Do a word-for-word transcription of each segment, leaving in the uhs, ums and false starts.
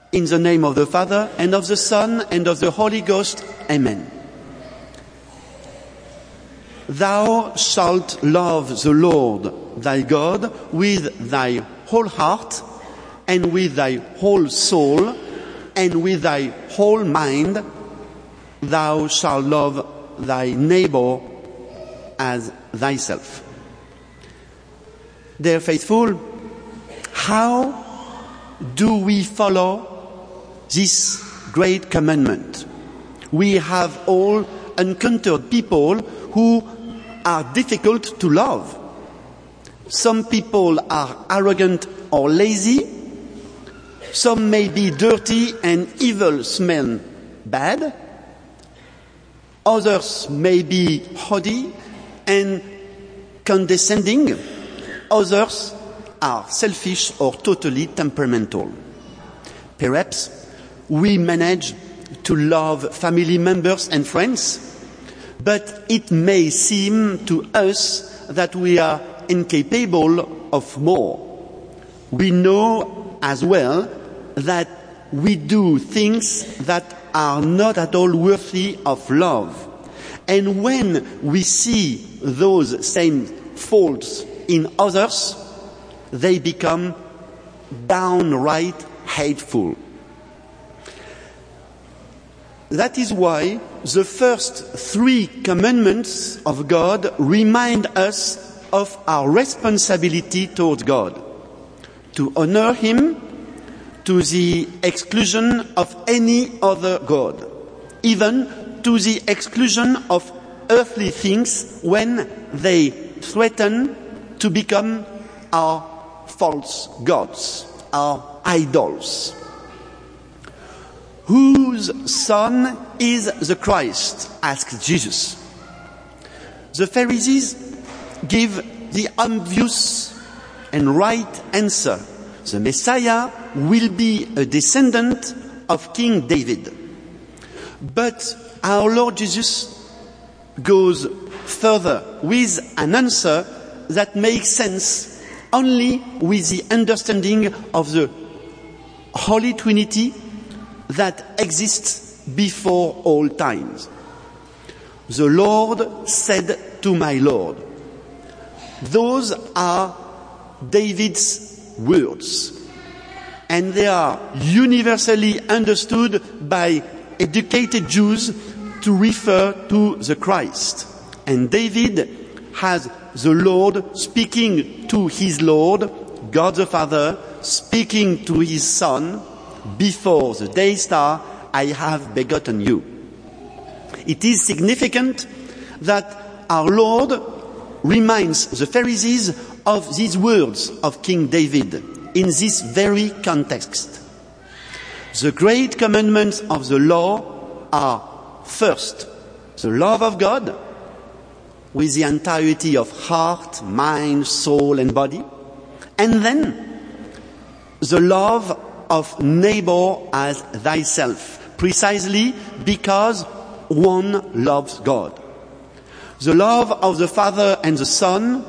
In the name of the Father, and of the Son, and of the Holy Ghost. Amen. Thou shalt love the Lord thy God with thy whole heart, and with thy whole soul, and with thy whole mind. Thou shalt love thy neighbor as thyself. Dear faithful, how do we follow this great commandment? We have all encountered people who are difficult to love. Some people are arrogant or lazy. Some may be dirty and evil, smell bad. Others may be haughty and condescending. Others are selfish or totally temperamental. Perhaps we manage to love family members and friends, but it may seem to us that we are incapable of more. We know as well that we do things that are not at all worthy of love. And when we see those same faults in others, they become downright hateful. That is why the first three commandments of God remind us of our responsibility towards God, to honor Him to the exclusion of any other God, even to the exclusion of earthly things when they threaten to become our false gods, our idols. Whose son is the Christ? Asked Jesus. The Pharisees give the obvious and right answer. The Messiah will be a descendant of King David. But our Lord Jesus goes further with an answer that makes sense only with the understanding of the Holy Trinity that exists before all times. The Lord said to my Lord. Those are David's words, and they are universally understood by educated Jews to refer to the Christ. And David has the Lord speaking to his Lord, God the Father, speaking to his Son, before the day star, I have begotten you. It is significant that our Lord reminds the Pharisees of these words of King David in this very context. The great commandments of the law are, first, the love of God with the entirety of heart, mind, soul, and body, and then the love of neighbor as thyself, precisely because one loves God. The love of the Father and the Son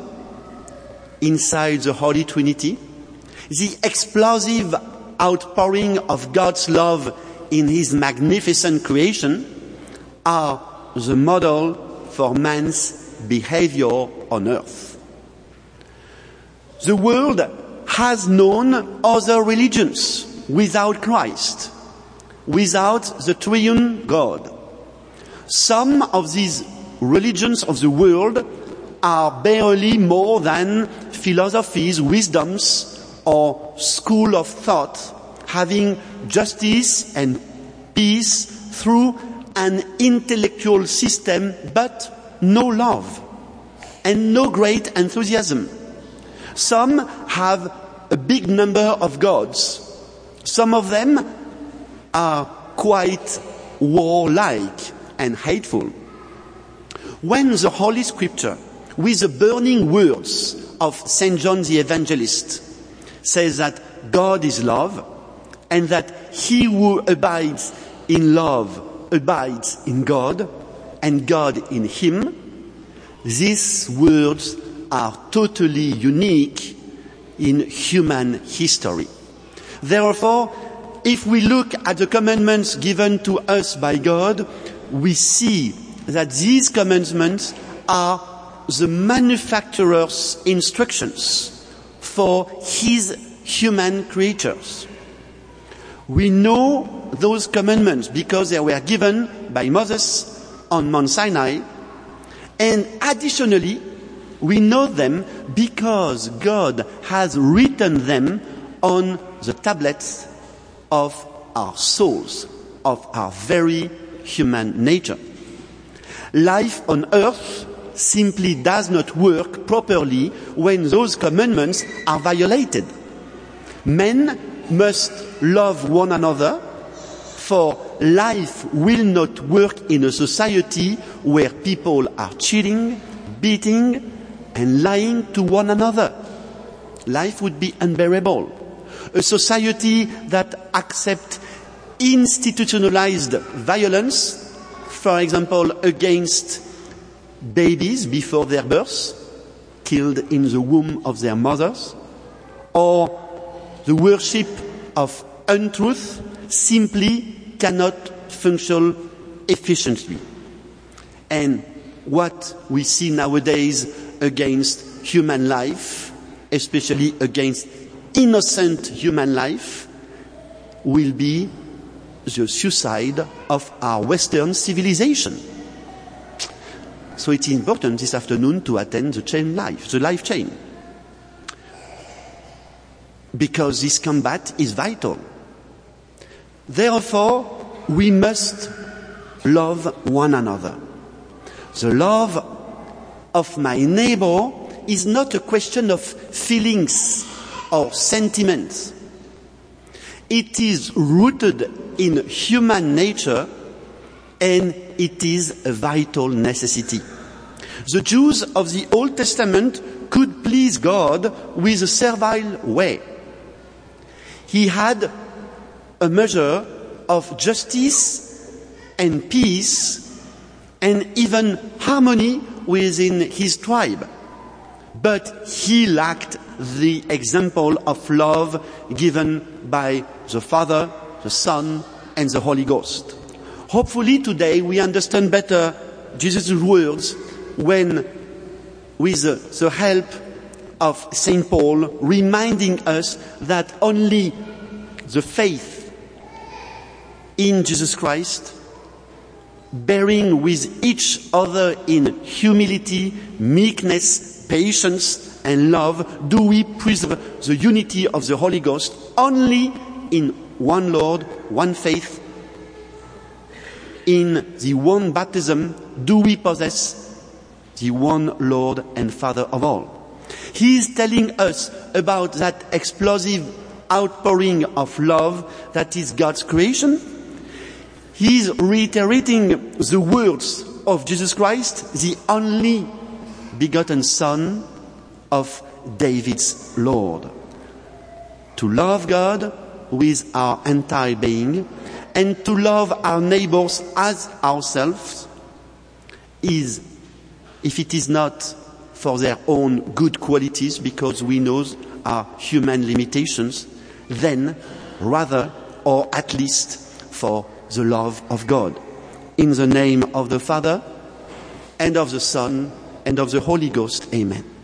inside the Holy Trinity, the explosive outpouring of God's love in His magnificent creation are the model for man's behavior on earth. The world has known other religions without Christ, without the triune God. Some of these religions of the world are barely more than philosophies, wisdoms, or school of thought, having justice and peace through an intellectual system, but no love and no great enthusiasm. Some have a big number of gods. Some of them are quite warlike and hateful. When the Holy Scripture, with the burning words of Saint John the Evangelist, says that God is love, and that he who abides in love abides in God, and God in him, these words are totally unique in human history. Therefore, if we look at the commandments given to us by God, we see that these commandments are the manufacturer's instructions for his human creatures. We know those commandments because they were given by Moses on Mount Sinai, and additionally, we know them because God has written them on the tablets of our souls, of our very human nature. Life on earth simply does not work properly when those commandments are violated. Men must love one another, for life will not work in a society where people are cheating, beating, and lying to one another. Life would be unbearable. A society that accepts institutionalized violence, for example, against babies before their birth, killed in the womb of their mothers, or the worship of untruth, simply cannot function efficiently. And what we see nowadays against human life, especially against innocent human life, will be the suicide of our Western civilization. So it's important this afternoon to attend the chain life, the life chain. Because this combat is vital. Therefore, we must love one another. The love of my neighbor is not a question of feelings or sentiments. It is rooted in human nature, and it is a vital necessity. The Jews of the Old Testament could please God with a servile way. He had a measure of justice and peace and even harmony within his tribe. But he lacked the example of love given by the Father, the Son, and the Holy Ghost. Hopefully today we understand better Jesus' words when, with the, the help of Saint Paul, reminding us that only the faith in Jesus Christ, bearing with each other in humility, meekness, patience, and love, do we preserve the unity of the Holy Ghost. Only in one Lord, one faith, in the one baptism, do we possess the one Lord and Father of all. He is telling us about that explosive outpouring of love that is God's creation. He is reiterating the words of Jesus Christ, the only begotten Son of David's Lord. To love God with our entire being and to love our neighbors as ourselves is, if it is not for their own good qualities, because we know our human limitations, then rather, or at least, for the love of God. In the name of the Father, and of the Son, and of the Holy Ghost, amen.